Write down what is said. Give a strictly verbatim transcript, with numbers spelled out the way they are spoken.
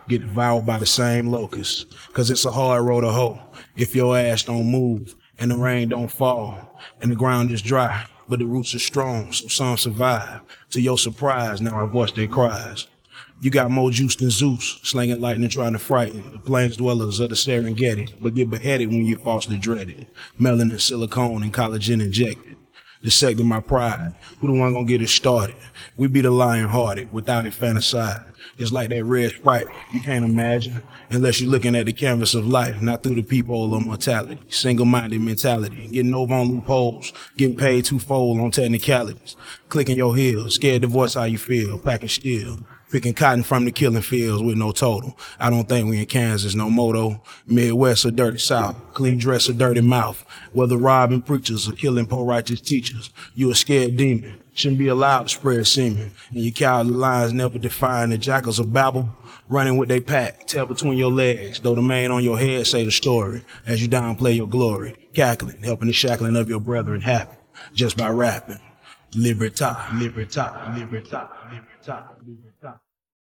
get devoured by the same locusts. Cause it's a hard road to hoe if your ass don't move and the rain don't fall and the ground is dry, but the roots are strong, so some survive. To your surprise, now I voice their cries. You got more juice than Zeus, slinging lightning trying to frighten the plains dwellers of the Serengeti, but get beheaded when you're falsely dreaded. Melanin, silicone, and collagen injected. Dissecting my pride. Who the one gonna get it started? We be the lion-hearted, without infanticide. It's like that red Sprite, you can't imagine, unless you're looking at the canvas of life, not through the peephole of mortality. Single-minded mentality, getting over on loopholes, getting paid twofold on technicalities. Clicking your heels, scared to voice how you feel, packing steel. Picking cotton from the killing fields with no total. I don't think we in Kansas no moto. Midwest or dirty South. Clean dress or dirty mouth. Whether robbing preachers or killing poor righteous teachers. You a scared demon. Shouldn't be allowed to spread semen. And your cowardly lines never define the jackals of Babel. Running with they pack, tail between your legs. Though the man on your head say the story. As you downplay your glory. Cackling, helping the shackling of your brethren happen. Just by rapping. Libertad, libertad, libertad, libertad, libertad.